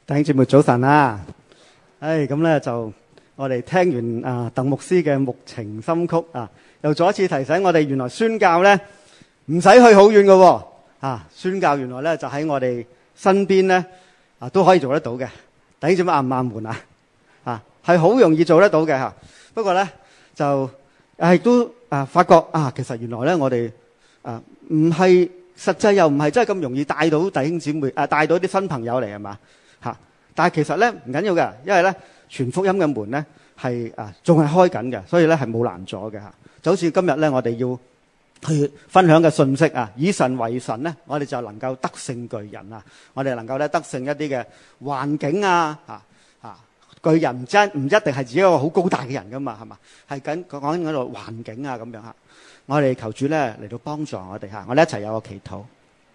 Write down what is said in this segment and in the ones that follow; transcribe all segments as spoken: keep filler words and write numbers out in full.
弟兄姊妹早晨啊！唉，咁咧就我哋聽完啊鄧牧師嘅牧情深曲啊，又再一次提醒我哋，原來宣教咧唔使去好遠嘅啊！宣教原來咧就喺我哋身邊咧啊都可以做得到嘅。弟兄姊妹啱唔啱門啊？啊，係好容易做得到嘅吓。不過咧就亦都啊發覺啊，其實原來咧我哋啊唔係實際又唔係真係咁容易帶到弟兄姊妹啊，帶到啲新朋友嚟係嘛？但係其實咧唔緊要嘅，因為咧傳福音嘅門咧係啊仲係開緊嘅，所以咧係冇難阻嘅嚇。就好似今日咧我哋要去分享嘅信息啊，以神為神咧，我哋就能夠得勝巨人啊！我哋能夠咧得勝一啲嘅環境啊啊啊！巨人唔真唔一定係自己一個好高大嘅人噶嘛，係嘛？係緊講緊嗰度環境啊咁樣嚇。我哋求主咧嚟到幫助我哋嚇，我哋一齊有個祈禱。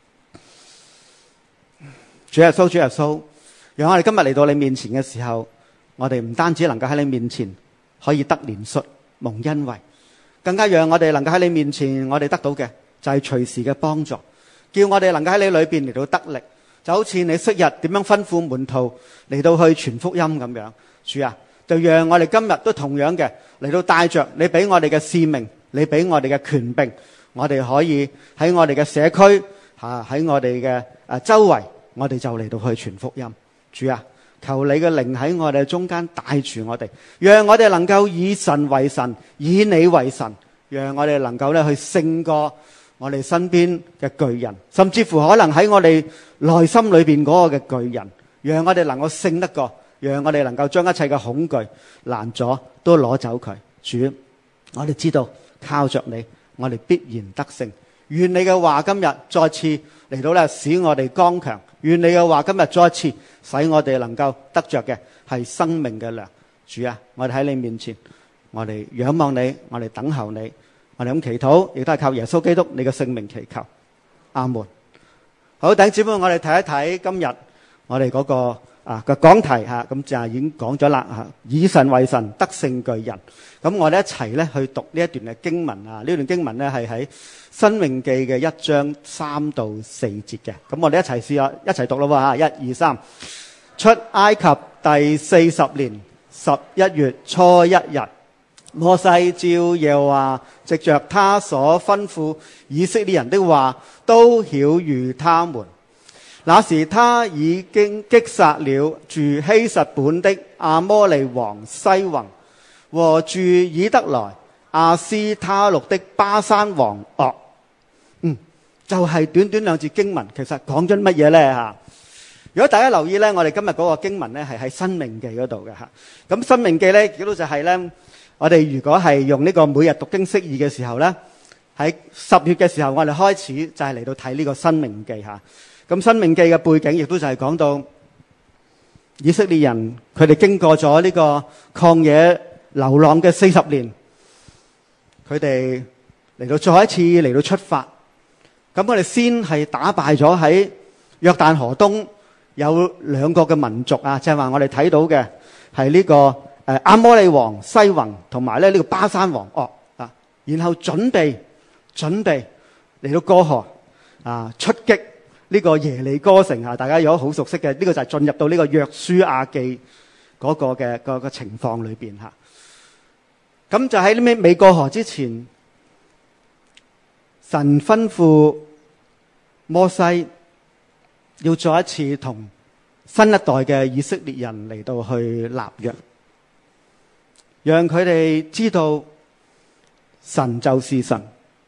主耶穌，主耶穌。讓我哋今日嚟到你面前嘅時候，我哋唔單止能夠喺你面前可以得憐恤蒙恩惠，更加讓我哋能夠喺你面前，我哋得到嘅就係隨時嘅幫助，叫我哋能夠喺你裏邊嚟到得力，就好似你昔日點樣吩咐門徒嚟到去傳福音咁樣。主啊，就讓我哋今日都同樣嘅嚟到帶着你俾我哋嘅使命，你俾我哋嘅權柄，我哋可以喺我哋嘅社區吓，喺我哋嘅誒周圍，我哋就嚟到去傳福音。主啊，求你嘅靈喺我哋中間帶住我哋，讓我哋能夠以神為神，以你為神，讓我哋能夠咧去勝過我哋身邊嘅巨人，甚至乎可能喺我哋內心裏邊嗰個嘅巨人，讓我哋能夠勝得過，讓我哋能夠將一切嘅恐懼攔阻都攞走佢。主，我哋知道靠着你，我哋必然得勝。願你嘅話今日再次嚟到咧，使我哋剛強。願你嘅話今日再次使我哋能夠得着嘅係生命嘅糧。主啊，我哋喺你面前，我哋仰望你，我哋等候你，我哋咁祈禱，亦都係靠耶穌基督你嘅聖名祈求。阿門。好，弟兄姊妹，我哋睇一睇今日我哋嗰個啊嘅講題吓，咁就係已經講咗啦吓，以神為神，得勝巨人。咁我哋一齊咧去讀呢一段嘅經文啊，呢段經文咧係喺申命記嘅一章三到四節嘅。咁我哋一齊試下，一齊讀咯喎，一二三。出埃及第四十年十一月初一日，摩西照耶和華藉着他所吩咐以色列人的話，都曉諭他們。那時他已經擊殺了住希實本的亞摩利王西宏，和住以得來亞斯他錄的巴珊王噩。嗯，就係、是、短短兩節經文，其實講咗乜嘢呢？吓？如果大家留意呢，我哋今日嗰個經文呢係喺申命記嗰度嘅吓。咁申命記呢，亦都就係呢，我哋如果係用呢個每日讀經釋義嘅時候呢，喺十月嘅時候，我哋開始就係嚟到睇呢個申命記吓。咁申命記嘅背景亦都就係講到以色列人佢哋經過咗呢個曠野流浪嘅四十年，佢哋嚟到再一次嚟到出發。咁我哋先係打敗咗喺約旦河東有兩個嘅民族啊，即係話我哋睇到嘅係呢個誒亞摩利王西宏同埋咧呢個巴珊王噩啊，然後準備準備嚟到過河啊，出擊呢個耶利哥城啊，大家有好熟悉嘅呢個就係進入到呢個約書亞記嗰個嘅個個情況裏邊吓。咁就喺呢尾未過河之前，神吩咐摩西要再一次同新一代嘅以色列人嚟到去立約，讓佢哋知道神就是神，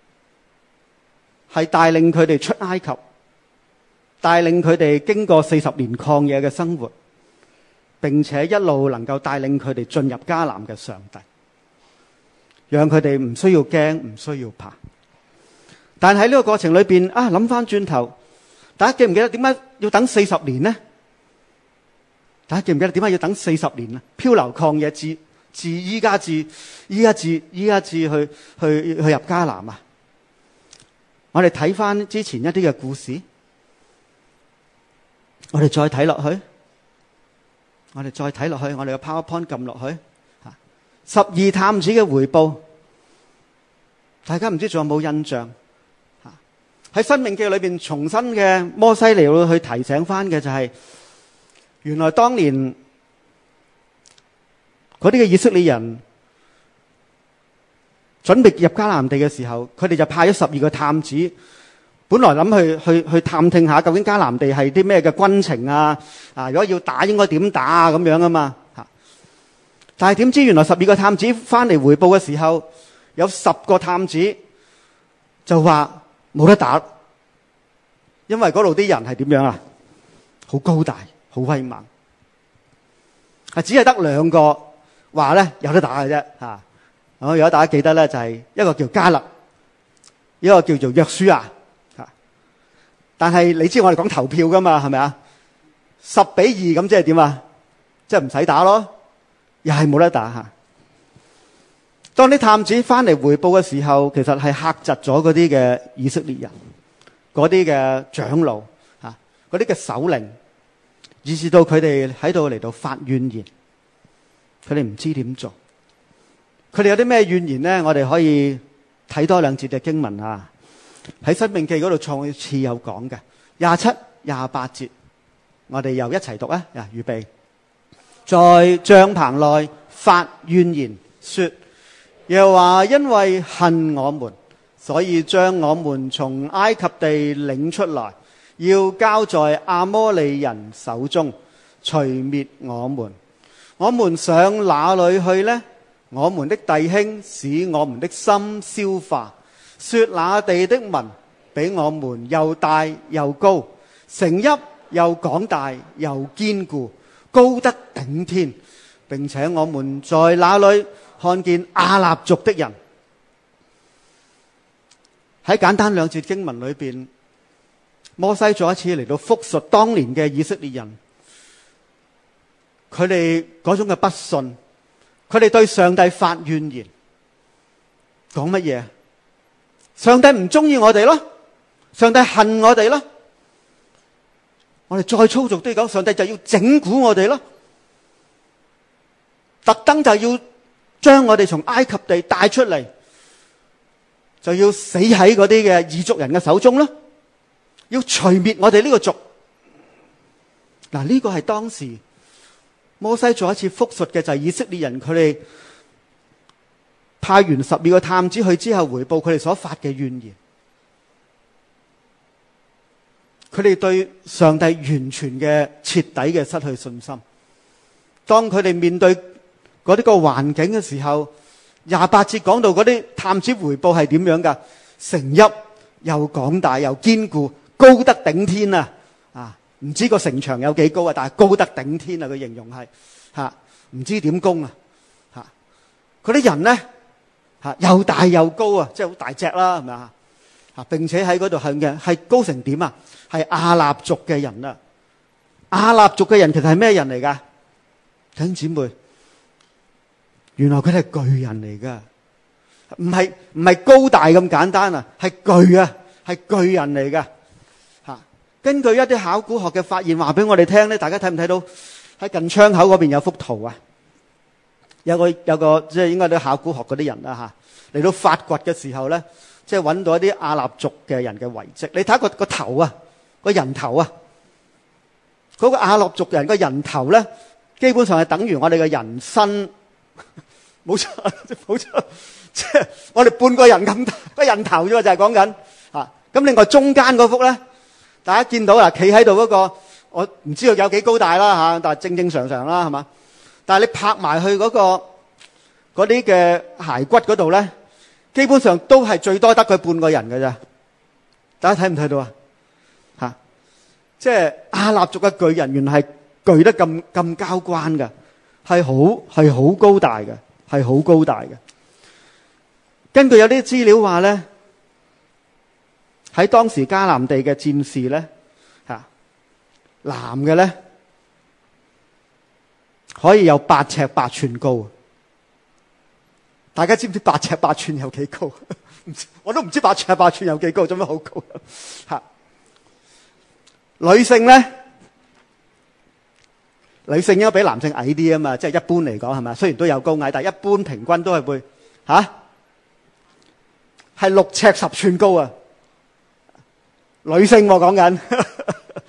係帶領佢哋出埃及，帶領佢哋經過四十年曠野嘅生活，並且一路能夠帶領佢哋進入迦南嘅上帝，讓佢哋唔需要驚，唔需要怕。但喺呢個過程裏邊啊，諗翻轉頭，大家記唔記得點解要等四十年呢？大家記唔記得點解要等四十年呢？漂流曠野至至依家至依家至依家至去去去入迦南啊！我哋睇翻之前一啲嘅故事，我哋再睇落去，我哋再睇落去，我哋嘅 PowerPoint 撳落去，十二探子嘅回報，大家唔知仲有冇印象？喺申命記裏邊重新嘅摩西嚟到去提醒翻嘅就係原來當年嗰啲嘅以色列人準備入迦南地嘅時候，佢哋就派咗十二個探子，本來諗去去去探聽下究竟迦南地係啲咩嘅軍情啊，啊如果要打應該點打啊咁樣啊嘛吓。但係點知原來十二個探子翻嚟回報嘅時候，有十個探子就話冇得打，因為嗰度啲人係點樣啊？好高大，好威猛，係只係得兩個話咧有得打嘅啫吓。如果大家記得咧，就係一個叫迦勒，一個叫做約書亞吓。但係你知我哋講投票噶嘛，係咪啊？十比二咁即係點啊？即係唔使打咯，又係冇得打吓。當啲探子翻嚟回報嘅時候，其實係嚇窒咗嗰啲嘅以色列人，嗰啲嘅長老吓，嗰啲嘅首領，以至到佢哋喺度嚟到發怨言，佢哋唔知點做。佢哋有啲咩怨言呢？我哋可以睇多兩節嘅經文啊，喺《申命記》嗰度創次有講嘅廿七、廿八節，我哋又一齊讀啊！啊，預備，在帳棚內發怨言，說：又話因為恨我們，所以將我們從埃及地領出來，要交在亞摩利人手中，除滅我們。我們上哪裏去呢？我們的弟兄使我們的心消化，說那地的民比我們又大又高，城邑又廣大又堅固，高得頂天，並且我們在那裏看見亞納族的人。喺簡單兩節經文裏邊，摩西再一次嚟到複述當年嘅以色列人，佢哋嗰種嘅不信，佢哋對上帝發怨言，講乜嘢？上帝唔中意我哋咯，上帝恨我哋咯。我哋再粗俗啲講，上帝就要整蠱我哋咯，特登就要將我哋從埃及地帶出嚟，就要死喺嗰啲嘅異族人嘅手中咯，要除滅我哋呢個族。嗱，呢個係當時摩西再一次複述嘅，就係以色列人佢哋派完十二個探子去之後，回報佢哋所發嘅怨言。佢哋對上帝完全嘅徹底嘅失去信心。當佢哋面對嗰啲個環境嘅時候，廿八節講到嗰啲探子回報係點樣噶？城邑又廣大又堅固，高得頂天啊！啊，唔知個城牆有幾高啊，但係高得頂天啊！佢形容係吓，唔知點攻啊！吓，嗰啲人咧吓又大又高啊，即係好大隻啦，係咪啊？吓，並且喺嗰度係嘅係高成點啊？係亞納族嘅人啊！亞納族嘅人其實係咩人嚟噶？弟兄姊妹，原來佢哋係巨人嚟噶，唔係唔係高大咁簡單啊，係巨啊，係巨人嚟噶吓。根據一啲考古學嘅發現，話俾我哋聽咧，大家睇唔睇到喺近窗口嗰邊有幅圖啊？有個有個即係應該啲考古學嗰啲人啦吓，嚟到發掘嘅時候咧，即係揾到一啲亞納族嘅人嘅遺跡。你睇下個個頭啊，個人頭啊，嗰個亞納族人個人頭咧，基本上係等於我哋嘅人身。冇錯，冇錯，即係我哋半個人咁大個人頭啫，就係講緊吓。咁另外中間嗰幅咧，大家見到啦，企喺度嗰個，我唔知道有幾高大啦吓，但係正正常常啦，係嘛？但係你拍埋去嗰個嗰啲嘅骸骨嗰度咧，基本上都係最多得佢半個人嘅咋。大家睇唔睇到啊？吓，即係亞納族嘅巨人，原來係巨得咁咁交關噶，係好係好高大嘅。係好高大嘅。根據有啲資料話咧，喺當時迦南地嘅戰士咧，吓男嘅咧可以有八尺八寸高。大家知唔知八尺八寸有幾高？我都唔知八尺八寸有幾高，做咩好高？吓，女性咧。女性應該比男性矮啲啊嘛，即係一般嚟講係咪？雖然都有高矮，但係一般平均都係會吓係六尺十寸高啊！女性我講緊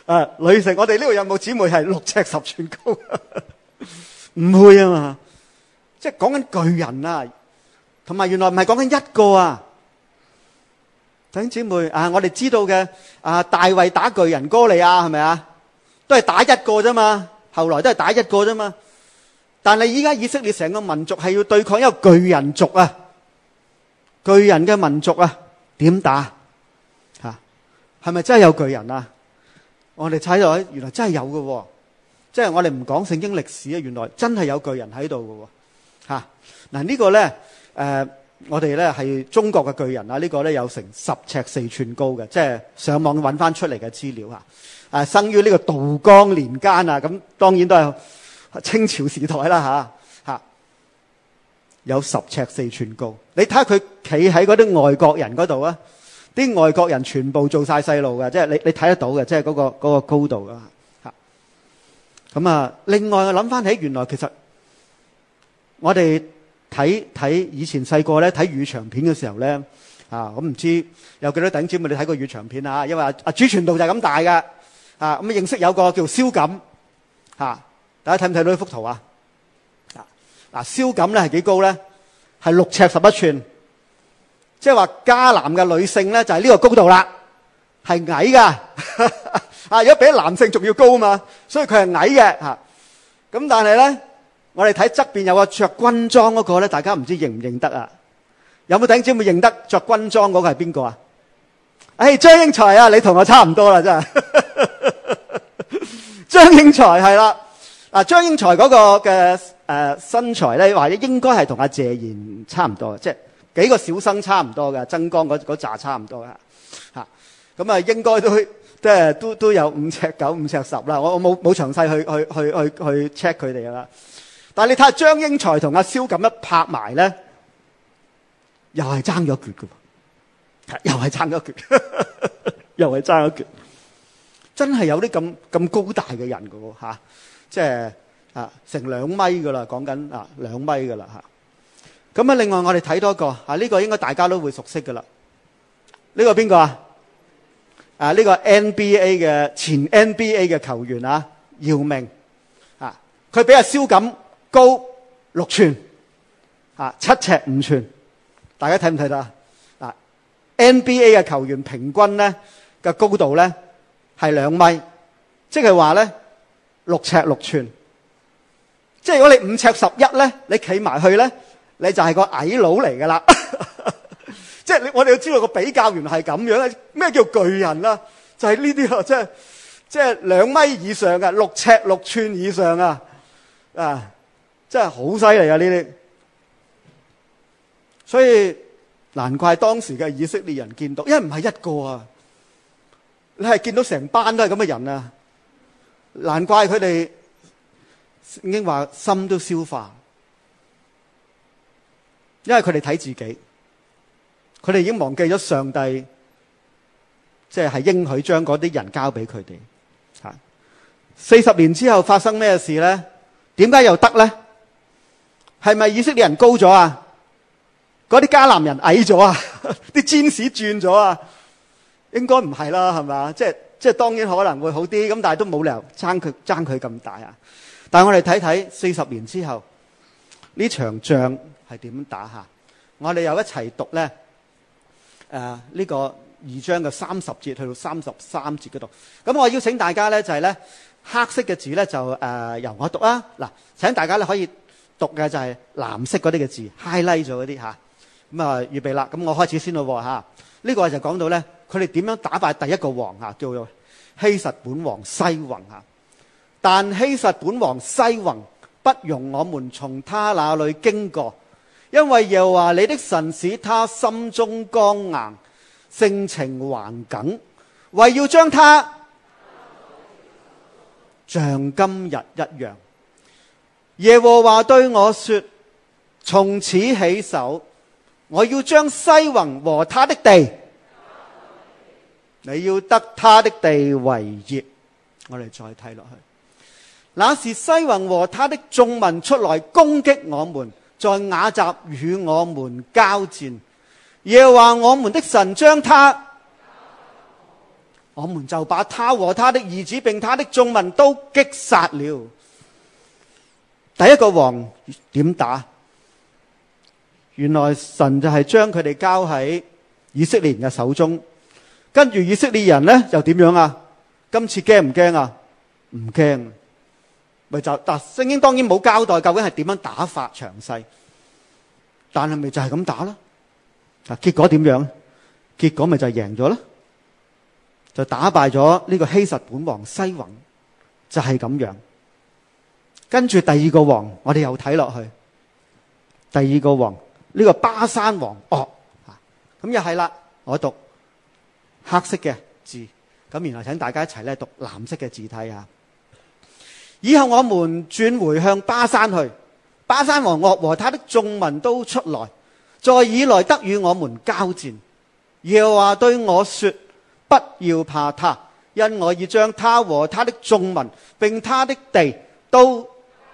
啊，女性，我哋呢度有冇姊妹係六尺十寸高？唔會啊嘛，即係講緊巨人啊，同埋原來唔係講緊一個啊。弟兄姊妹啊，我哋知道嘅啊，大衛打巨人哥利亞係咪啊？都係打一個啫嘛，後來都係打一個啫嘛。但係依家以色列成個民族係要對抗一個巨人族啊，巨人嘅民族啊，點打吓？係咪真係有巨人啊？我哋睇到原來真係有嘅，即係我哋唔講聖經歷史啊，原來真係有巨人喺度嘅吓。嗱呢個咧誒。我哋咧係中國嘅巨人啊！呢、這個咧有成十尺四寸高嘅，即係上網揾翻出嚟嘅資料嚇。誒，生於呢個道光年間啊，咁當然都係清朝時代啦嚇嚇。有十尺四寸高，你睇下佢企喺嗰啲外國人嗰度啊，啲外國人全部做晒細路嘅，即係你你睇得到嘅，即係嗰個嗰個高度啊嚇。咁啊，另外我諗翻起，原來其實我哋。睇睇以前細個咧睇粵語長片嘅時候咧，啊，我唔知有幾多弟兄姊妹你睇過粵語長片啊？因為阿阿主傳道就係咁大嘅，啊，咁認識有個叫蕭錦，嚇，大家睇唔睇到呢幅圖啊？啊，嗱，蕭錦咧係幾高咧？係六尺十一寸，即係話迦南嘅女性咧就係呢個高度啦，係矮噶，啊，如果比男性仲要高啊嘛，所以佢係矮嘅嚇。咁但係咧。我哋睇側邊有個着軍裝嗰個咧，大家唔知認唔認得啊？有冇弟兄姊妹認得着軍裝嗰個係邊個啊？誒，張英才啊，你同我差唔多啦，真係。張英才係啦，嗱，張英才嗰個嘅誒身材咧，或者應該係同阿謝賢差唔多，即係幾個小生差唔多嘅，曾江嗰嗰紮差唔多嘅嚇。咁啊，應該都即係都都有五尺九、五尺十啦。我我冇冇詳細去去去去去 check 佢哋啦。但係你睇下張英才同阿蕭錦一拍埋咧，又係爭咗一橛嘅，又係爭咗一橛，又係爭咗一橛。真係有啲咁咁高大嘅人嘅喎嚇，即係啊成兩米噶啦，講緊啊兩米噶啦嚇。咁啊，另外我哋睇多個啊，呢個應該大家都會熟悉噶啦。呢個邊個啊？啊呢個 N B A 嘅前 N B A 嘅球員啊，姚明啊，佢比阿蕭錦高六寸，啊七尺五寸，大家睇唔睇到啊？ N B A 嘅球員平均咧嘅高度咧係兩米，即係話咧六尺六寸。即係如果你五尺十一咧，你企埋去咧，你就係個矮佬嚟噶啦。即係你我哋要知道個比較原來係咁樣。咩叫巨人啊？就係呢啲啊，即係即係兩米以上嘅，六尺六寸以上啊，啊！真係好犀利啊！呢啲，所以難怪當時嘅以色列人見到，因為唔係一個啊，你係見到成班都係咁嘅人啊，難怪佢哋已經話心都消化，因為佢哋睇自己，佢哋已經忘記咗上帝，即係係應許將嗰啲人交俾佢哋。吓，四十年之後發生咩事咧？點解又得咧？係咪以色列人高咗啊？嗰啲迦南人矮咗啊？啲尖士轉咗啊？應該唔係啦，係咪？即係即係當然可能會好啲，咁但係都冇理由爭佢爭佢咁大啊！但係我哋睇睇四十年之後呢場仗係點打下？我哋又一齊讀咧，誒、呃、呢、這個二章嘅三十節去到三十三節嗰度。咁我邀請大家咧就係、是、咧黑色嘅字咧就誒、呃、由我讀啦。嗱，請大家咧可以。讀嘅就係藍色嗰啲嘅字 highlight 咗嗰啲吓，咁啊預備啦，咁我開始先咯吓。呢、這個就講到咧，佢哋點樣打敗第一個王吓，叫做希實本王西宏吓。但希實本王西宏不容我們從他那裏經過，因為耶和華你的神使他心中剛硬，性情頑梗，為要將他像今日一樣。耶和華對我說：從此起手，我要將西宏和他的地，你要得他的地為業。我哋再睇落去，那時西宏和他的眾民出來攻擊我們，在雅雜與我們交戰。耶和華我們的神將他我們就把他和他的兒子並他的眾民都擊殺了。第一個王點打？原來神就係將佢哋交喺以色列人嘅手中，跟住以色列人呢又點樣啊？今次驚唔驚啊？唔驚，咪就但聖經當然冇交代究竟係點樣打法詳細，但係咪就係咁打啦？啊，結果點樣？結果咪就係贏咗啦，就打敗咗呢個希實本王西宏，就係咁樣。跟住第二個王，我哋又睇落去，第二個王呢個巴珊王噩，咁又係啦，我讀黑色嘅字，咁然後請大家一齊咧讀藍色嘅字體啊。以後我們轉回向巴珊去，巴珊王噩和他的眾民都出來，在以來得與我們交戰。耶和華對我說：不要怕他，因我已將他和他的眾民並他的地都，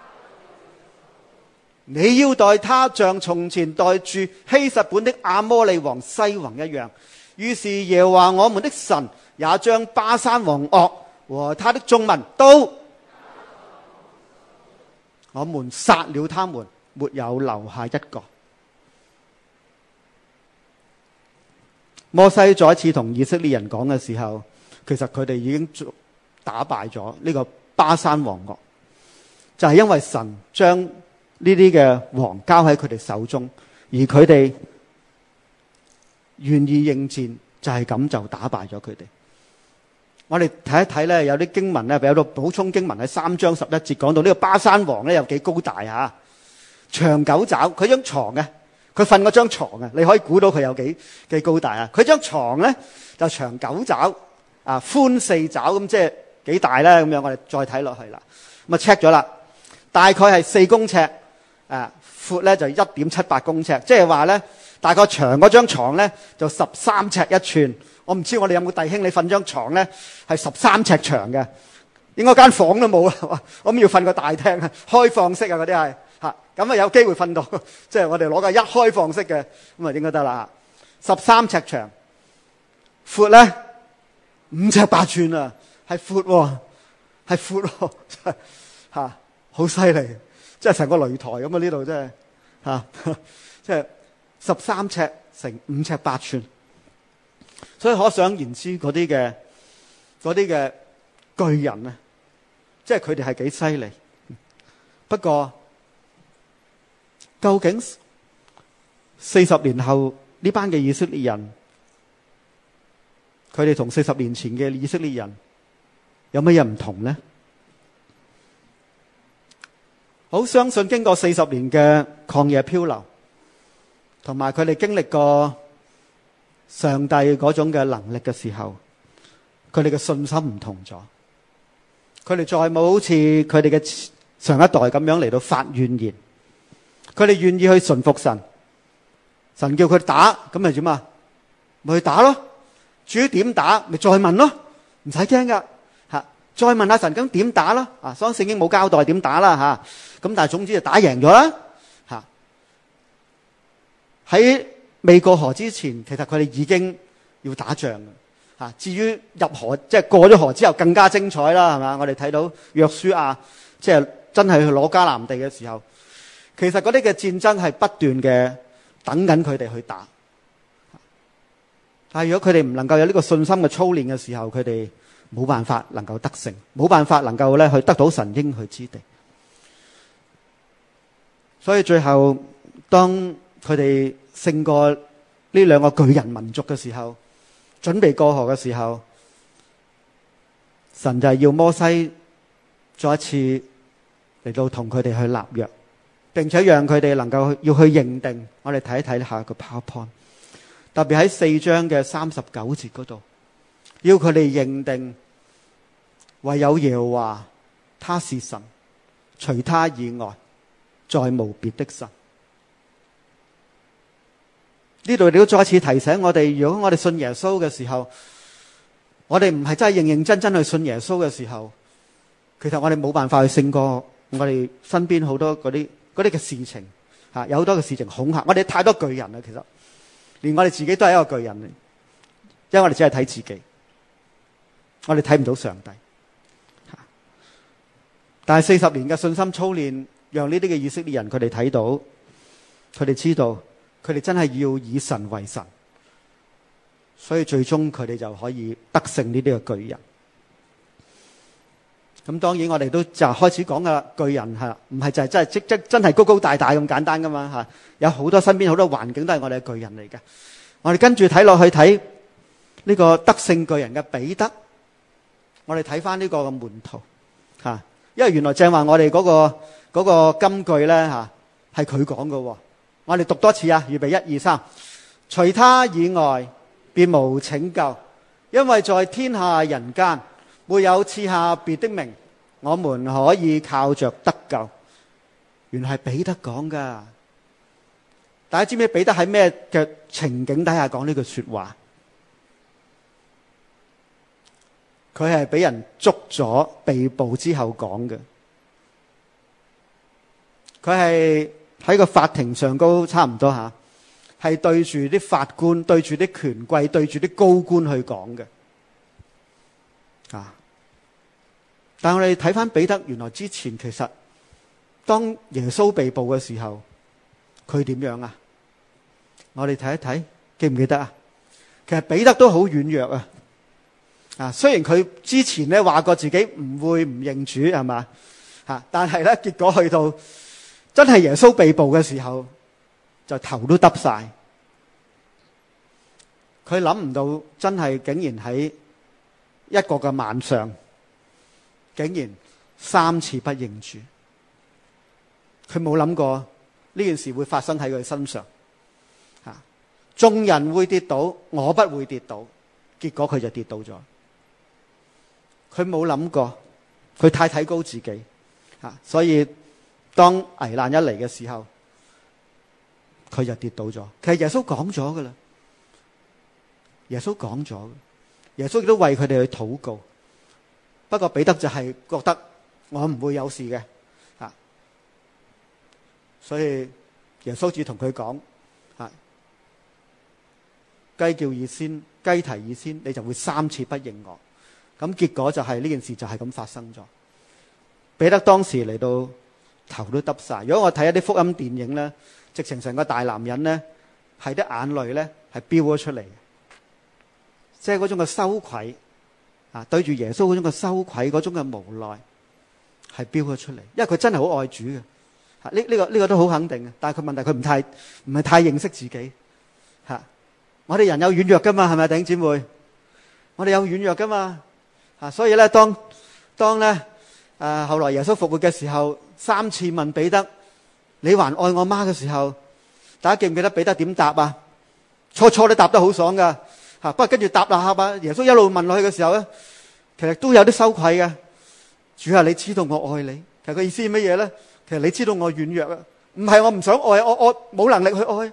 你要待他像從前待住希實本的亞摩利王西宏一樣。於是耶和華我們的神也將巴珊王噩和他的眾民都，我們殺了他們，沒有留下一個。摩西再一次同以色列人講嘅時候，其實佢哋已經打敗咗呢個巴珊王噩，就係因為神將呢啲嘅王交喺佢哋手中，而佢哋願意應戰，就係咁就打敗咗佢哋。我哋睇一睇咧，有啲經文咧，有個補充經文喺三章十一節講到呢個巴珊王咧有幾高大啊，長九爪，佢張床嘅。佢瞓嗰張床啊，你可以估到佢有幾幾高大啊！佢張床咧就長九爪啊，寬四爪，咁即係幾大咧？咁樣我哋再睇落去啦。咁啊 check 咗啦，大概係四公尺，啊闊咧就一點七八公尺，即係話咧大概長嗰張床咧就十三尺一寸。我唔知我哋有冇弟兄你瞓張床咧係十三尺長嘅，應該間房都冇啦。我諗要瞓個大廳啊，開放式啊嗰啲係。吓咁啊，有機會瞓到，即係我哋攞個一開放式嘅，咁啊應該得啦。十三尺長，闊咧五尺八寸啊，係闊喎，係闊喎，真係吓好犀利，即係成個擂台咁啊！呢度真係吓，即係十三尺乘五尺八寸，所以可想而知嗰啲嘅嗰啲嘅巨人啊，即係佢哋係幾犀利。不過，究竟四十年後呢班嘅以色列人，佢哋同四十年前嘅以色列人有乜嘢唔同呢？好相信經過四十年嘅曠野漂流，同埋佢哋經歷過上帝嗰種嘅能力嘅時候，佢哋嘅信心唔同咗，佢哋再冇好似佢哋嘅上一代咁樣嚟到發怨言。佢哋願意去順服神，神叫佢打，咁咪點啊？咪去打咯。至於點打，咪再問咯，唔使驚噶吓。再問下神，咁點打咯？啊，所以聖經冇交代點打啦吓。咁但係總之就打贏咗啦吓。喺未過河之前，其實佢哋已經要打仗嘅吓。至於入河，即係過咗河之後，更加精彩啦，係嘛？我哋睇到約書亞，即係真係去攞迦南地嘅時候。其實嗰啲嘅戰爭係不斷嘅等緊佢哋去打，但係如果佢哋唔能夠有呢個信心嘅操練嘅時候，佢哋冇辦法能夠得勝，冇辦法能夠咧去得到神應許之地。所以最後當佢哋勝過呢兩個巨人民族嘅時候，準備過河嘅時候，神就係要摩西再一次嚟到同佢哋去立約。並且讓佢哋能夠要去認定，我哋睇一睇下個 PowerPoint， 特別喺四章嘅三十九節嗰度，要佢哋認定唯有耶和華他是神，除他以外再無別的神。呢度亦都再一次提醒我哋，如果我哋信耶穌嘅時候，我哋唔係真係認認真真去信耶穌嘅時候，其實我哋冇辦法去勝過我哋身邊好多嗰啲嗰啲嘅事情吓，有好多嘅事情恐嚇我哋，太多巨人啦。其實連我哋自己都係一個巨人嚟，因為我哋只係睇自己。 我哋睇唔到上帝。但係四十年嘅信心操練，讓呢啲嘅以色列人佢哋睇到，佢哋知道，佢哋真係要以神為神，所以最終佢哋就可以得勝呢啲嘅巨人。咁當然我哋都就開始講噶啦，巨人係唔係就係真係即即真係高高大大咁簡單噶嘛吓？有好多身邊好多環境都係我哋嘅巨人嚟嘅。我哋跟住睇落去睇呢個得勝巨人嘅彼得，我哋睇翻呢個嘅門徒吓。因為原來正話我哋嗰個嗰個金句咧吓，係佢講嘅。我哋讀多次啊，預備一二三，除他以外別無拯救，因為在天下人間沒有賜下別的名，我們可以靠着得救。原來係彼得講噶。大家知唔知彼得喺咩嘅情景底下講呢句說話？佢係俾人捉咗被捕之後講嘅。佢係喺個法庭上高差唔多吓，係對住啲法官、對住啲權貴、對住啲高官去講嘅。啊！但係我哋睇翻彼得，原來之前其實當耶穌被捕嘅時候，佢點樣啊？我哋睇一睇，記唔記得啊？其實彼得都好軟弱啊！啊，雖然佢之前咧話過自己唔會唔認主係嘛吓，但係咧結果去到真係耶穌被捕嘅時候，就頭都耷晒。佢諗唔到真係竟然喺一個嘅晚上，竟然三次不認主。佢冇諗過呢件事會發生喺佢身上。吓，眾人會跌倒，我不會跌倒。結果佢就跌倒咗。佢冇諗過，佢太睇高自己，吓，所以當危難一嚟嘅時候，佢就跌倒咗。其實耶穌講咗噶啦，耶穌講咗，耶穌亦都為佢哋去禱告。不過彼得就係覺得我唔會有事嘅，吓，所以耶穌只同佢講，吓，雞叫以先，雞啼以先，你就會三次不認我。咁結果就係呢件事就係咁發生咗。彼得當時嚟到頭都耷晒。如果我睇一啲福音電影咧，直情成個大男人咧，係啲眼淚咧係飆咗出嚟，即係嗰種嘅羞愧啊，對住耶穌嗰種嘅羞愧，嗰種嘅無奈係飆咗出嚟。因為佢真係好愛主嘅，吓，呢呢個呢個都好肯定嘅。但係佢問題佢唔太唔係太認識自己吓。我哋人有軟弱噶嘛，係咪弟兄姊妹？我哋有軟弱噶嘛。啊，所以咧，當當咧，誒，後來耶穌復活嘅時候，三次問彼得：你還愛我嗎？嘅時候，大家記唔記得彼得點答啊？初初都答得好爽噶，吓，不過跟住答啦下，耶穌一路問落去嘅時候咧，其實都有啲羞愧嘅。主啊，你知道我愛你，其實個意思係乜嘢咧？其實你知道我軟弱啊，唔係我唔想愛，我我冇能力去愛。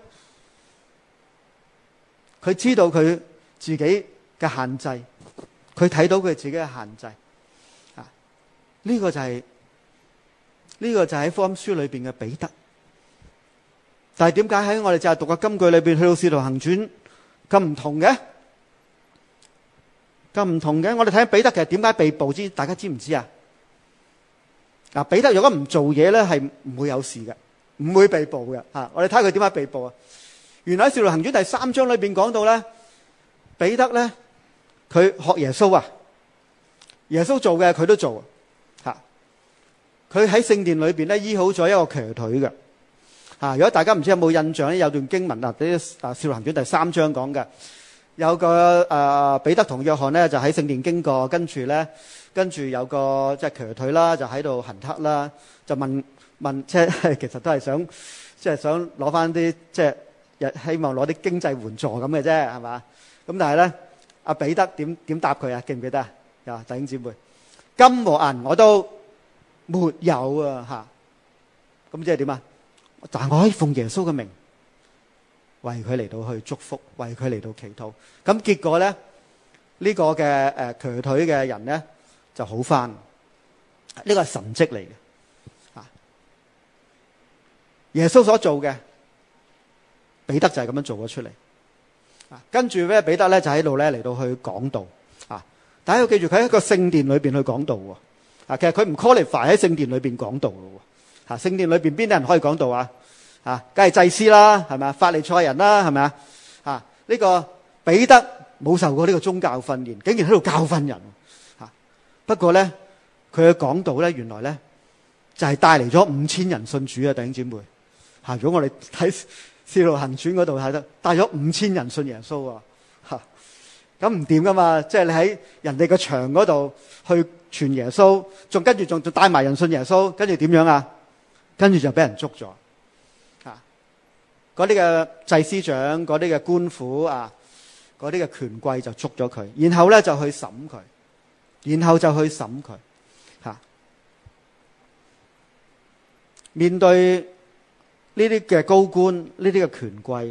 佢知道佢自己嘅限制。佢睇到佢自己嘅限制，啊，呢個就係呢個就係福音書裏邊嘅彼得。但係點解喺我哋就係讀嘅金句裏邊去到《使徒行傳》咁唔同嘅？咁唔同嘅，我哋睇下彼得其實點解被捕之？大家知唔知啊？嗱，彼得如果唔做嘢咧，係唔會有事嘅，唔會被捕嘅。吓，我哋睇下佢點解被捕啊？原來喺《使徒行傳》第三章裏邊講到咧，彼得咧。佢學耶穌啊，耶穌做嘅佢都做啊。佢喺聖殿裏邊咧醫好咗一個瘸腿嘅。吓，如果大家唔知有冇印象咧，有段經文啊，啲啊《使徒行傳》第三章講嘅，有個誒彼得同約翰咧就喺聖殿經過，跟住咧跟住有個即係瘸腿啦，就喺度行乞啦，就問問即係其實都係想即係想攞翻啲即係希望攞啲經濟援助咁嘅啫，係嘛？咁但係咧。阿彼得點點答佢啊？記唔記得啊？啊，弟兄姊妹，金和銀我都沒有啊！吓，咁即係點啊？但係我可以奉耶穌嘅名為佢嚟到去祝福，為佢嚟到祈禱。咁結果咧，呢個嘅誒瘸腿嘅人咧就好翻。呢個係神蹟嚟嘅。啊，耶穌所做嘅，彼得就係咁樣做咗出嚟。啊，跟住咧，彼得咧就喺度咧嚟到去講道，啊， 大家要記住，佢喺一個聖殿裏邊去講道喎。啊，其實佢唔 qualify 喺聖殿裏邊講道咯。嚇，聖殿裏邊邊啲人可以講道啊？啊，梗係祭司啦，係咪啊？法利賽人啦，係咪啊？啊，呢個彼得冇受過呢個宗教訓練，竟然喺度教訓人。嚇，不過咧，佢嘅講道咧，原來咧就係帶嚟咗五千人信主啊！弟兄姊妹，嚇，如果我哋睇《使徒行傳》嗰度睇得，帶咗五千人信耶穌啊！嚇，咁唔掂噶嘛？即係你喺人哋個場嗰度去傳耶穌，仲跟住仲仲帶埋人信耶穌，跟住點樣啊？跟住就俾人捉咗。啊，嗰啲嘅祭司長、嗰啲嘅官府啊、嗰啲嘅權貴就捉咗佢，然後咧就去審佢，然後就去審佢。嚇，面對呢啲嘅高官、呢啲嘅權貴，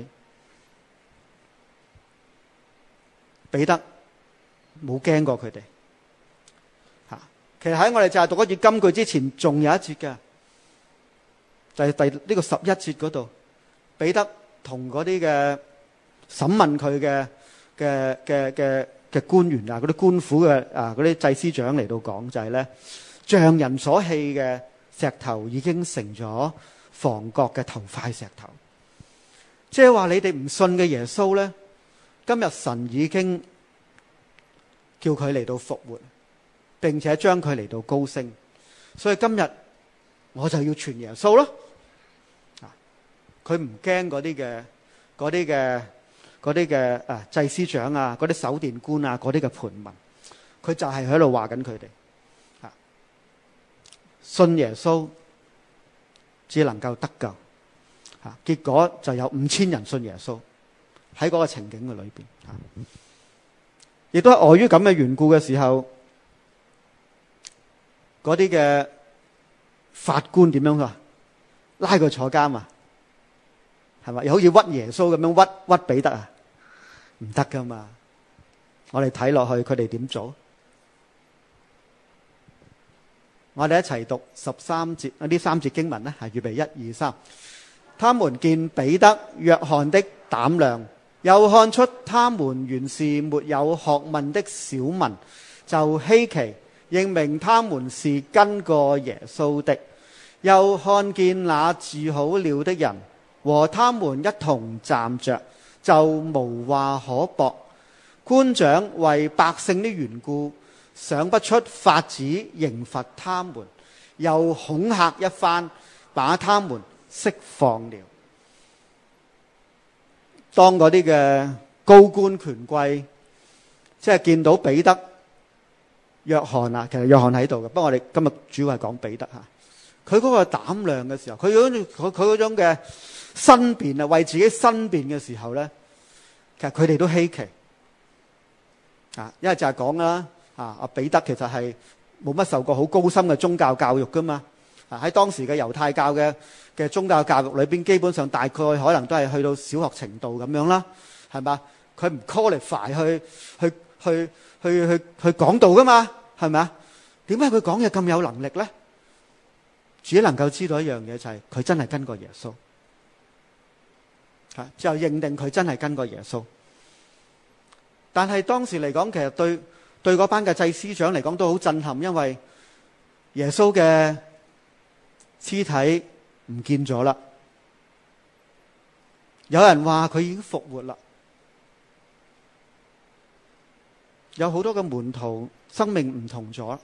彼得冇驚過佢哋。嚇，其實喺我哋就係讀一節金句之前，仲有一節嘅。就係第呢個十一節嗰度，彼得同嗰啲嘅審問佢嘅嘅嘅嘅嘅官員啊，嗰啲官府嘅啊嗰啲祭司長嚟到講，就係咧，匠人所棄嘅石頭已經成咗房角嘅頭塊石頭。即係話你哋唔信嘅耶穌咧，今日神已經叫佢嚟到復活，並且將佢嚟到高升，所以今日我就要傳耶穌咯。佢唔驚嗰啲嘅嗰啲嘅嗰啲嘅誒祭司長啊，嗰啲守殿官啊，嗰啲嘅盤問，佢就係喺度話緊佢哋嚇，信耶穌只能夠得救嚇，結果就有五千人信耶穌喺嗰個情景嘅裏邊嚇，亦都係礙於咁嘅緣故嘅時候，嗰啲嘅法官點樣啊？拉佢坐監啊？係咪又好似屈耶穌咁樣屈屈彼得啊？唔得噶嘛！我哋睇落去佢哋點做？我哋一齊讀十三節啊！呢三節經文呢，係預備一二三。他們見彼得、約翰的膽量，又看出他們原是沒有學問的小民，就稀奇，認明他們是跟過耶穌的。又看見那治好了的人和他們一同站着，就無話可駁。官長為百姓的緣故，想不出法子刑罰他們，又恐嚇一番，把他們釋放了。當嗰啲嘅高官權貴，即係見到彼得、約翰啊，其實約翰喺度嘅，不過我哋今日主要係講彼得吓。佢嗰個膽量嘅時候，佢嗰種佢佢嗰種嘅申辯啊，為自己申辯嘅時候咧，其實佢哋都稀奇啊，因為就係講啦啊，阿彼得其實係冇乜受過好高深嘅宗教教育噶嘛啊，喺當時嘅猶太教嘅嘅宗教教育裏邊，基本上大概可能都係去到小學程度咁樣啦，係嘛？佢唔 qualify 去去去去去去講道噶嘛，係咪啊？點解佢講嘢咁有能力咧？只能夠知道一樣嘢，就係佢真係跟過耶穌，吓就認定佢真係跟過耶穌。但係當時嚟講，其實對對嗰班嘅祭司長嚟講都好震撼，因為耶穌嘅屍體唔見咗啦。有人話佢已經復活啦，有好多嘅門徒生命唔同咗。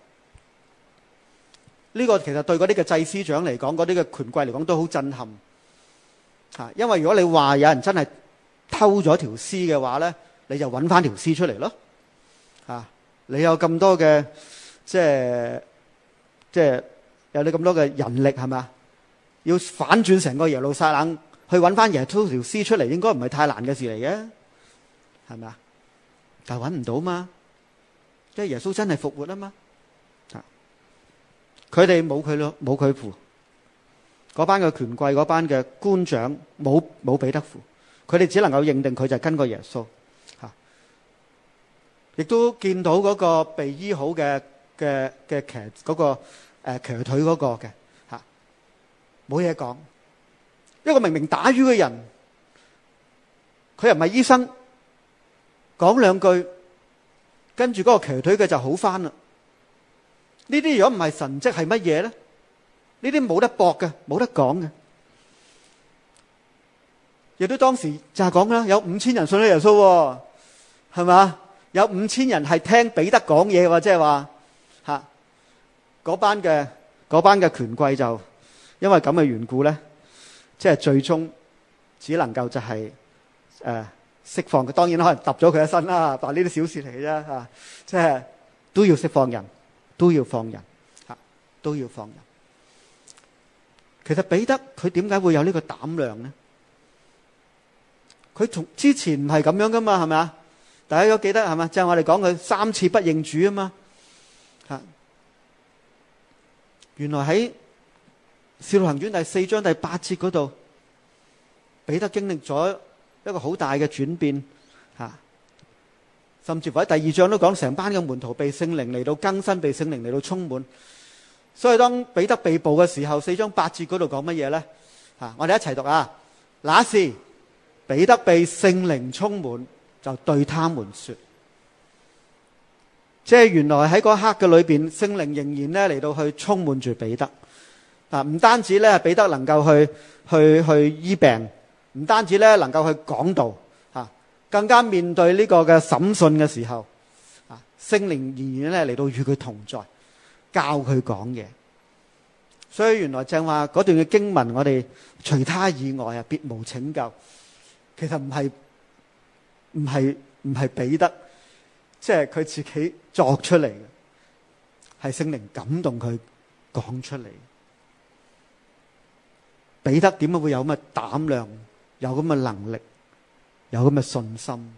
呢個其實對嗰啲嘅祭司長嚟講，嗰啲嘅權貴嚟講都好震撼嚇，因為如果你話有人真係偷咗條屍嘅話咧，你就揾翻條屍出嚟咯嚇。你有咁多嘅即係即係有你咁多嘅人力係咪？要反轉成個耶路撒冷去揾翻耶穌條屍出嚟，應該唔係太難嘅事嚟嘅，係咪啊？但係揾唔到嘛，因為耶穌真係復活啊嘛。佢哋冇佢咯，冇佢符。嗰班嘅權貴，嗰班嘅官長冇冇彼得符。佢哋只能夠認定佢就係跟過耶穌嚇。亦都見到嗰個被醫好嘅嘅嘅騎嗰個誒騎腿嗰個嘅嚇，冇嘢講。一個明明打魚嘅人，佢又唔係醫生，講兩句， 跟住嗰個瘸腿嘅就好翻啦。呢啲如果唔係神蹟係乜嘢咧？呢啲冇得駁嘅，冇得講嘅。亦都當時就係講啦，有五千人信咗耶穌，係嘛？有五千人係聽彼得講嘢喎，即係話吓嗰班嘅嗰班嘅權貴就因為咁嘅緣故咧，即係最終只能夠就係誒釋放佢。當然可能揼咗佢一身啦，但係呢啲小事嚟嘅啫吓，即係都要釋放人，都要放人吓，都要放人。其實彼得佢點解會有呢個膽量呢？佢從之前唔係咁樣噶嘛，係咪啊？大家都記得係嘛？就係我哋講佢三次不認主啊嘛。吓，原來喺《使徒行傳》第四章第八節嗰度，彼得經歷咗一個好大嘅轉變吓，甚至乎喺第二章都講成班嘅門徒被聖靈嚟到更新，被聖靈嚟到充滿。所以當彼得被捕嘅時候，四章八節嗰度講乜嘢咧？吓，我哋一齊讀啊！那時彼得被聖靈充滿，就對他們說，即係原來喺嗰刻嘅裏邊，聖靈仍然咧嚟到去充滿住彼得啊！唔單止咧彼得能夠去去去醫病，唔單止咧能夠去講道吓，更加面對呢個嘅審訊嘅時候啊，聖靈仍然咧嚟到與佢同在，教佢講嘢。所以原來正話嗰段嘅經文，我哋除他以外啊，別無拯救。其實唔係唔係唔係彼得，即係佢自己作出嚟嘅，係聖靈感動佢講出嚟。彼得點解會有咁嘅膽量，有咁嘅能力，有咁嘅信心？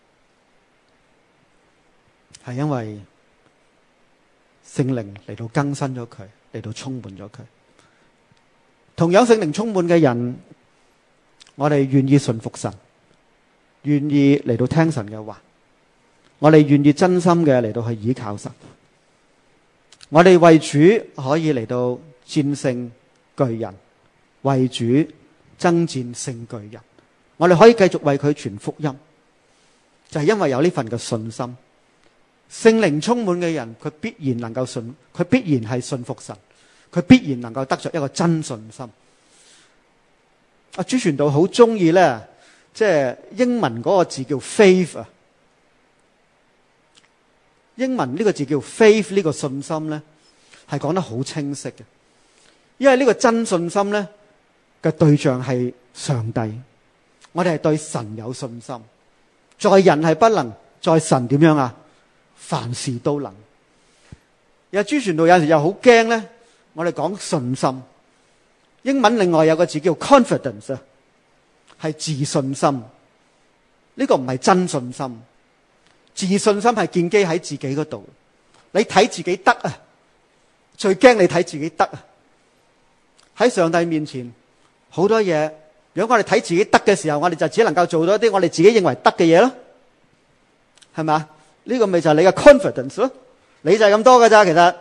係因為聖靈嚟到更新咗佢，嚟到充滿咗佢。同樣聖靈充滿嘅人，我哋願意順服神，願意嚟到聽神嘅話，我哋願意真心嘅嚟到去倚靠神，我哋為主可以嚟到戰勝巨人，為主爭戰勝巨人，我哋可以繼續為佢傳福音，就係因為有呢份嘅信心。聖靈充滿嘅人，佢必然能夠信，佢必然係信服神，佢必然能夠得着一個真信心。阿朱傳道好中意咧，即係英文嗰個字叫 faith 啊。英文呢個字叫 faith， 呢個信心咧係講得好清晰嘅，因為呢個真信心咧嘅對象係上帝，我哋係對神有信心，在人係不能，在神點樣啊？凡事都能。有朱傳道有陣時又好驚咧，我哋講信心。英文另外有個字叫 confidence 啊，係自信心。呢個唔係真信心，自信心係建基喺自己嗰度。你睇自己得啊，最驚你睇自己得啊。喺上帝面前，好多嘢，如果我哋睇自己得嘅時候，我哋就只能夠做到一啲我哋自己認為得嘅嘢咯，係咪？呢個咪就係你嘅 confidence 咯，你就係咁多㗎咋，其實。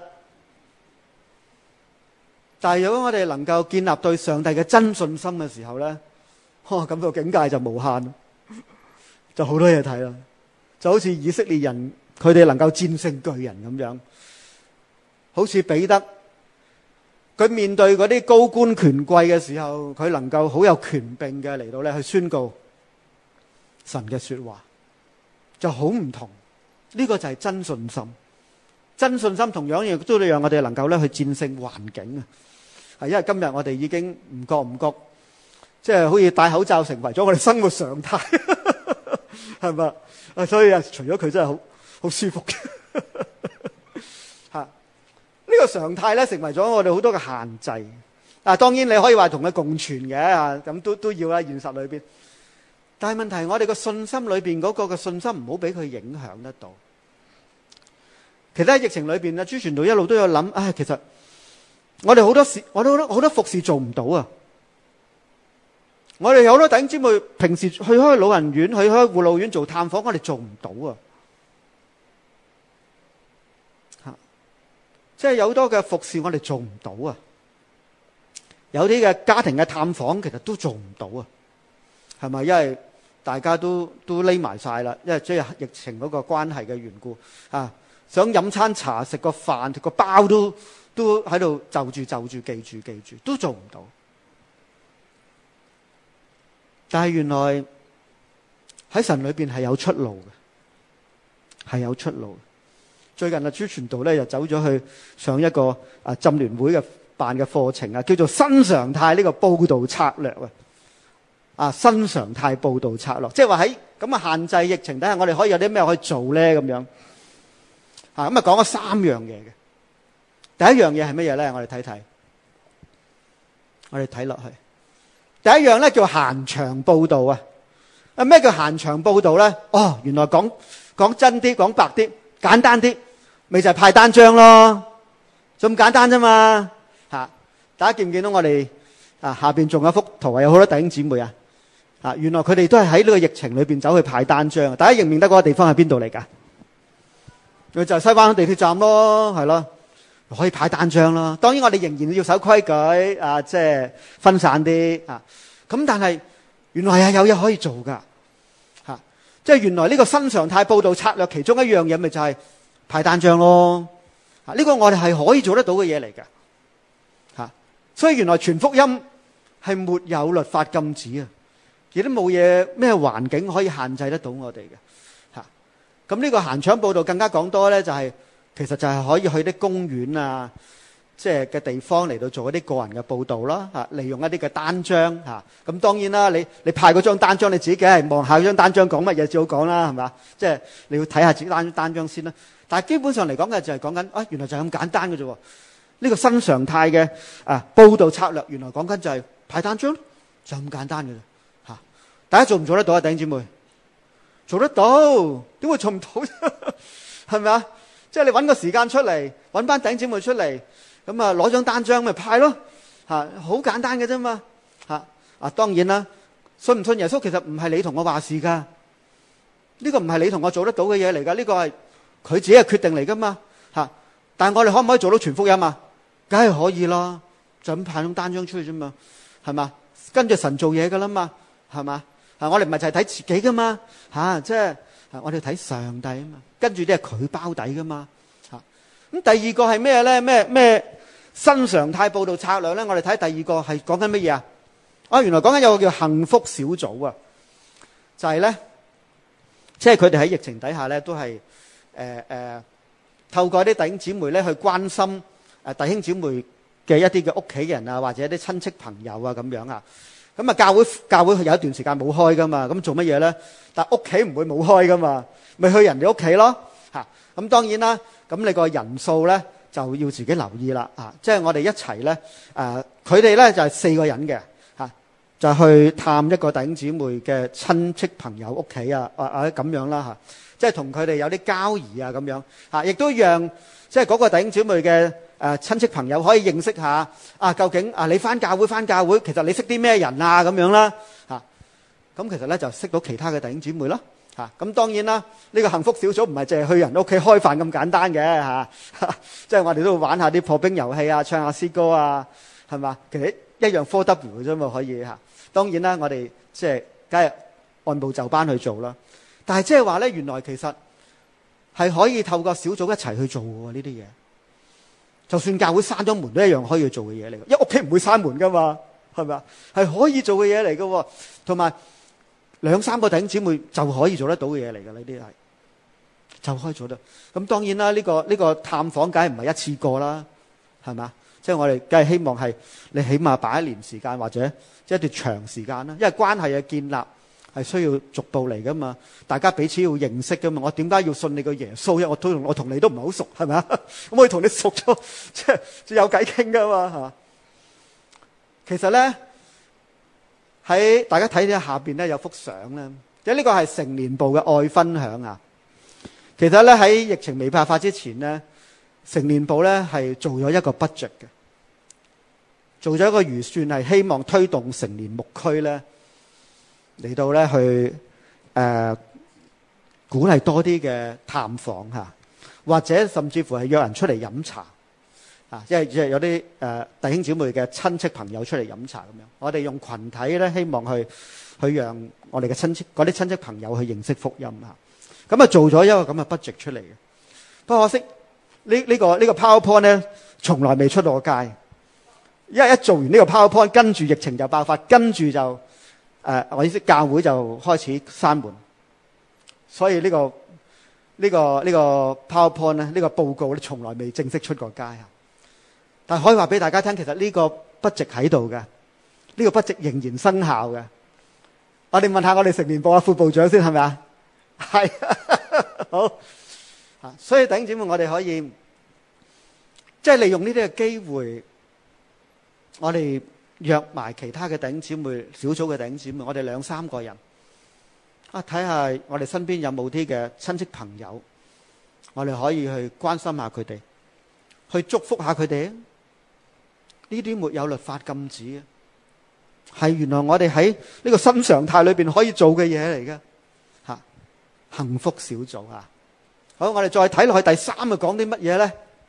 但係如果我哋能夠建立對上帝嘅真信心嘅時候咧，哦，咁個境界就無限，就好多嘢睇啦。就好似以色列人佢哋能夠戰勝巨人咁樣，好似彼得佢面對嗰啲高官權貴嘅時候，佢能夠好有權柄嘅嚟到咧去宣告神嘅說話，就好唔同。呢個就係真信心。真信心同樣亦都讓我哋能夠咧去戰勝環境啊！係因為今日我哋已經唔覺唔覺，即係好似戴口罩成為咗我哋生活常態，係咪啊？所以啊，除咗佢真係好好舒服嘅吓。呢個常態咧成為咗我哋好多嘅限制。啊，當然你可以話同佢共存嘅啊，咁都都要啦，現實裏邊。但係問題係我哋個信心裏邊嗰個嘅信心唔好俾佢影響得到。其實喺疫情裏邊啊，朱傳道一路都有諗，唉，其實我哋好多事，我哋好多好多服侍做唔到啊！我哋有好多弟兄姊妹平時去開老人院、去開護老院做探訪，我哋做唔到啊！吓，即係有好多嘅服侍我哋做唔到啊！有啲嘅家庭嘅探訪其實都做唔到啊！係咪？因為大家都都匿埋晒啦，因為即係疫情嗰個關係嘅緣故啊，想飲餐茶、食個飯、食個包都都喺度就住就住記住記住，都做唔到。但係原來喺神裏邊係有出路嘅，係有出路的。最近啊，朱傳道咧又走咗去上一個啊浸聯會嘅辦嘅課程啊，叫做新常態呢個報道策略啊。啊，新常態報道策略，即係話喺咁嘅限制疫情底下，我哋可以有啲咩可以做咧？咁樣啊，咁啊講咗三樣嘢嘅。第一樣嘢係乜嘢咧？我哋睇睇，我哋睇落去。第一樣咧叫閒場報道啊！啊，咩叫閒場報道咧？哦，原來講講真啲，講白啲，簡單啲，咪就係派單張咯，就咁簡單啫嘛！吓，大家見唔見到我哋啊？下邊仲有幅圖啊，有好多弟兄姊妹啊！啊，原來佢哋都係喺呢個疫情裏邊走去派單張。大家認唔認得嗰個地方係邊度嚟噶？佢就係西灣地鐵站咯，係咯，可以派單張咯。當然我哋仍然要守規矩啊，即係分散啲啊。咁但係原來係有嘢可以做噶，吓，即係原來呢個新常態報道策略其中一樣嘢，咪就係派單張咯。啊，呢個我哋係可以做得到嘅嘢嚟噶，吓。所以原來傳福音係沒有律法禁止啊。亦都冇嘢咩環境可以限制得到我哋嘅嚇。咁呢個閒場報道更加講多咧，就係其實就係可以去啲公園啊，即係嘅地方嚟到做一啲個人嘅報道啦嚇，利用一啲嘅單張嚇。咁當然啦，你你派嗰張單張，你自己梗係望下嗰張單張講乜嘢最好講啦，係嘛？即係你要睇下自己單單張先啦。但係基本上嚟講嘅就係講緊啊，原來就係咁簡單嘅啫喎。呢個新常態嘅啊報道策略，原來講緊就係派單張，就咁簡單嘅啫。大家做唔做得到啊？弟兄姊妹，做得到，點會做唔到？係咪啊？即係你搵個時間出嚟，搵班弟兄姊妹出嚟，咁啊攞張單張咪派咯，吓，好簡單嘅啫嘛，吓啊！當然啦，信唔信耶穌其實唔係你同我話事噶，呢個唔係你同我做得到嘅嘢嚟噶，呢個係佢自己嘅決定嚟噶嘛，吓！但係我哋可唔可以做到全福音啊？梗係可以啦，就咁派張單張出去啫嘛，係嘛？跟住神做嘢噶啦嘛，係嘛？啊！我哋唔係就係睇自己噶嘛，吓，即係我哋睇上帝啊嘛，跟住啲係佢包底噶嘛，吓。咁第二個係咩咧？咩咩新常態報道策略咧？我哋睇第二個係講緊乜嘢啊？啊，原來講緊有個叫幸福小組啊，就係咧，即係佢哋喺疫情底下咧，都係誒誒透過啲弟兄姊妹咧去關心誒弟兄姊妹嘅一啲嘅屋企人啊，或者一啲親戚朋友啊咁樣啊。咁啊，教會教會有一段時間冇開噶嘛，咁做乜嘢咧？但係屋企唔會冇開噶嘛，咪去人哋屋企咯嚇。咁當然啦，咁你個人數咧就要自己留意啦嚇。即係我哋一齊咧，誒佢哋咧就係四個人嘅嚇，就去探一個弟兄姊妹嘅親戚朋友屋企啊，或或者咁樣啦嚇。即係同佢哋有啲交誼啊咁樣嚇，亦都讓即係嗰個弟兄姊妹嘅。誒親戚朋友可以認識下啊，究竟啊你返教會返教會，其實你識啲咩人啊咁樣啦嚇。咁其實咧就識到其他嘅弟兄姊妹咯嚇。咁當然啦，呢個幸福小組唔係淨係去人屋企開飯咁簡單嘅嚇，即係我哋都會玩下啲破冰遊戲啊，唱下詩歌啊，係嘛？其實一樣 four W 嘅啫嘛，可以嚇。當然啦，我哋即係梗係按部就班去做啦。但係即係話咧，原來其實係可以透過小組一齊去做嘅呢啲嘢。就算教會閂咗門都一樣可以做嘅嘢嚟，因為屋企唔會閂門噶嘛，係咪啊？係可以做嘅嘢嚟噶，同埋兩三個弟兄姊妹就可以做得到嘅嘢嚟噶，呢啲係就可以做得。咁當然啦，呢個呢個探訪梗係唔係一次過啦，係嘛？即係我哋梗係希望係你起碼擺一年時間或者即係一段長時間啦，因為關係嘅建立係需要逐步嚟噶嘛，大家彼此要認識噶嘛。我點解要信你個耶穌？因為我都我同你都唔係好熟，係咪啊？咁我同你熟咗，即係有偈傾噶嘛，係嘛？其實咧喺大家睇睇下邊咧有幅相咧，即係呢個係成年部嘅愛分享啊。其實咧喺疫情未爆發之前咧，成年部咧係做咗一個 budget 嘅，做咗一個預算，係希望推動成年牧區咧。嚟到咧去誒、呃、鼓勵多啲嘅探訪嚇，或者甚至乎係約人出嚟飲茶啊，即係即係有啲誒、呃、弟兄姊妹嘅親戚朋友出嚟飲茶咁樣。我哋用群體咧，希望去去讓我哋嘅親戚嗰啲親戚朋友去認識福音嚇。咁啊做咗一個咁嘅 budget 出嚟嘅。不過可惜呢呢、呢個呢、呢個 PowerPoint 咧，從來未出到過街。因為一做完呢個 PowerPoint，跟住疫情就爆發，跟住就誒、呃、我意思教會就開始閂門。所以呢、呢個呢、呢個呢、呢個 PowerPoint 咧，呢個報告咧，從來未正式出過街嚇。但係可以話俾大家聽，其實呢個 budget 喺度嘅，呢、呢個 budget 仍然生效嘅。我哋問下我哋成年部啊副部長先係咪啊？係好啊，所以弟兄姊妹，我哋可以即係利用呢啲嘅機會，我哋約埋其他嘅弟兄姊妹、小組嘅弟兄姊妹，我哋兩三個人啊，睇下我哋身邊有冇啲嘅親戚朋友，我哋可以去關心下佢哋，去祝福下佢哋啊！呢啲沒有律法禁止嘅，係原來我哋喺呢個新常態裏邊可以做嘅嘢嚟嘅吓，幸福小組啊！好，我哋再睇落去第三個講啲乜嘢咧？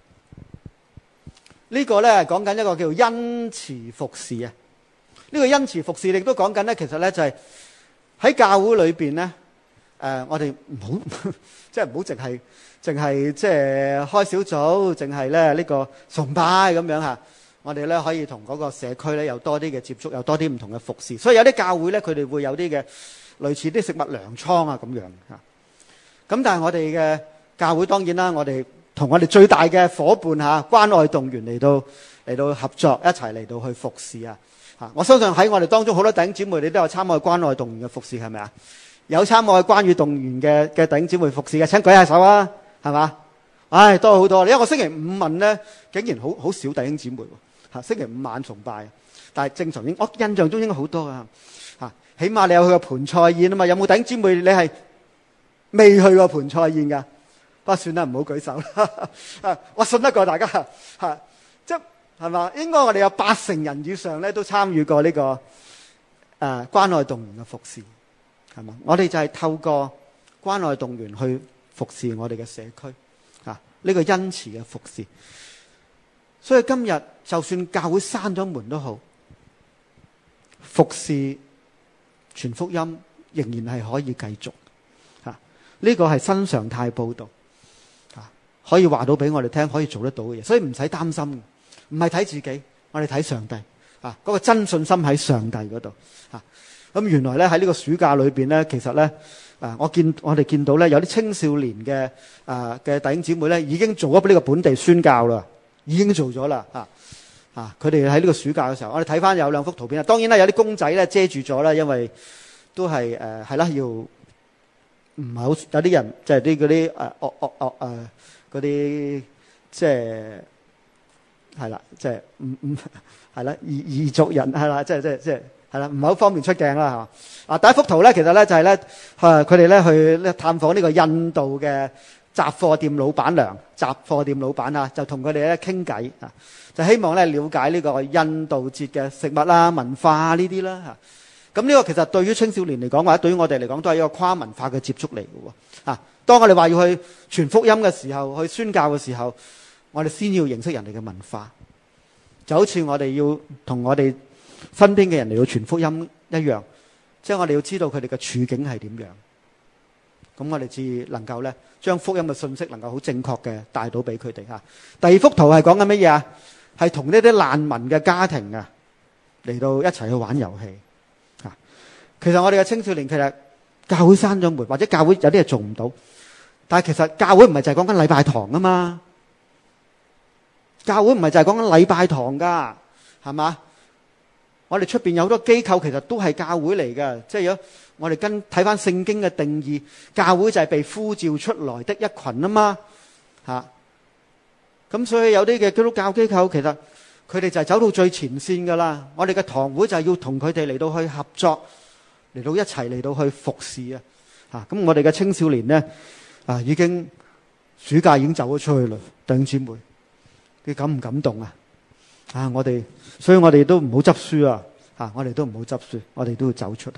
呢個咧講緊一個叫恩慈服侍啊！呢個恩慈服侍亦都講緊咧，其實咧就係喺教會裏邊咧，誒，我哋唔好即係唔好淨係淨係即係開小組，淨係咧呢個崇拜咁樣吓。我哋咧可以同嗰個社區咧有多啲嘅接觸，有多啲唔同嘅服侍。所以有啲教會咧，佢哋會有啲嘅類似啲食物糧倉啊咁樣吓。咁但係我哋嘅教會當然啦，我哋同我哋最大嘅夥伴吓關愛動員嚟到嚟到合作，一齊嚟到去服侍啊！吓，我相信喺我哋當中好多弟兄姊妹，你都有參與關愛動員嘅服侍，係咪啊？有參與關愛動員嘅嘅弟兄姊妹服侍嘅，請舉下手啊！係嘛？唉，多好多，因為我星期五問咧，竟然好好少弟兄姊妹。吓，星期五晚崇拜，但係正常應我印象中應該好多啊！吓，起碼你有去過盤菜宴啊嘛？有冇弟兄姊妹你係未去過盤菜宴噶？不過算啦，唔好舉手啦。我信得過大家吓，即係嘛？應該我哋有八成人以上咧都參與過呢、這個誒、呃、關愛動員嘅服侍，係嘛？我哋就係透過關愛動員去服侍我哋嘅社區，吓、啊、呢、這個恩慈嘅服侍。所以今日就算教會閂咗門都好，服侍傳福音仍然係可以繼續吓。呢、這個係新常態報道吓，可以話到俾我哋聽，可以做得到嘅嘢。所以唔使擔心，唔係睇自己，我哋睇上帝啊。嗰、那個真信心喺上帝嗰度吓。咁、啊、原來咧喺呢個暑假裏邊咧，其實咧啊，我見我哋見到咧有啲青少年嘅啊嘅弟兄姊妹咧，已經做咗呢個本地宣教啦。已經做咗啦，啊啊！佢哋喺呢個暑假嘅時候，我哋睇翻有兩幅圖片啊。當然啦，有啲公仔咧遮住咗啦，因為都係誒係啦，要唔係好有啲人即係啲嗰啲誒惡惡惡誒嗰啲即係係啦，即係唔唔係啦，異異族人係啦，即係即係即係係啦，唔係好方便出鏡啦嚇。啊，第一幅圖咧，其實咧就係咧誒佢哋咧去咧探訪呢個印度嘅雜貨店老闆娘，雜貨店老闆啊，就同佢哋咧傾偈啊，就希望咧了解呢個印度節嘅食物啦、文化呢啲啦嚇。咁呢個其實對於青少年嚟講，或者對於我哋嚟講，都係一個跨文化嘅接觸嚟嘅喎。啊，當我哋話要去傳福音嘅時候，去宣教嘅時候，我哋先要認識人哋嘅文化，就好似我哋要同我哋身邊嘅人嚟到傳福音一樣，即係我哋要知道佢哋嘅處境係點樣。咁我哋至能夠咧將福音嘅信息能夠好正確嘅帶到俾佢哋嚇。第二幅圖係講緊乜嘢啊？係同呢啲難民嘅家庭啊嚟到一齊去玩遊戲嚇。其實我哋嘅青少年其實教會閂咗門，或者教會有啲嘢做唔到，但係其實教會唔係就係講緊禮拜堂啊嘛。教會唔係就係講緊禮拜堂噶，係嘛？我哋出邊有好多機構，其實都係教會嚟嘅。即係如果我哋跟睇翻聖經嘅定義，教會就係被呼召出來的一群啊嘛，吓。咁所以有啲嘅基督教機構，其實佢哋就係走到最前線噶啦。我哋嘅堂會就係要同佢哋嚟到去合作，嚟到一齊嚟到去服侍啊。吓，咁我哋嘅青少年呢，啊，已經暑假已經走咗出去啦，弟兄姊妹，你感唔感動啊？啊，我哋，所以我哋都唔好執輸啊！吓，我哋都唔好執輸，我哋都要走出去。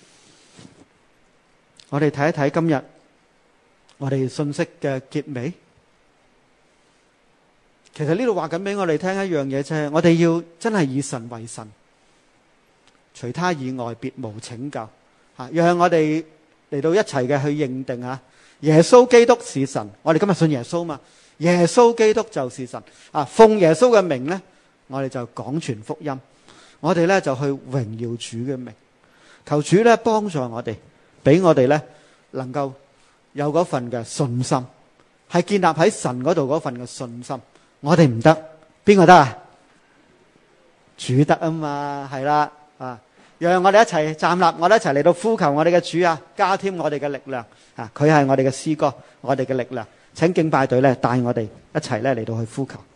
我哋睇一睇今日我哋信息嘅結尾。 其實呢度話緊俾我哋聽一樣嘢啫，我哋要真係以神為神，除他以外別無拯救吓，讓我哋嚟到一齊嘅去認定啊，耶穌基督是神。我哋今日信耶穌嘛，耶穌基督就是神啊，奉耶穌嘅名呢，我哋就講傳福音，我哋呢就去榮耀主嘅名，求主呢幫助我哋，俾我哋呢能夠有嗰份嘅信心，係建立喺神嗰度嗰份嘅信心。我哋唔得，邊個得啊？主得啊嘛，係啦啊！讓我哋一齊站立，我哋一齊嚟到呼求我哋嘅主啊，加添我哋嘅力量啊！佢係我哋嘅詩歌，我哋嘅力量。請敬拜隊咧帶我哋一齊咧嚟到去呼求。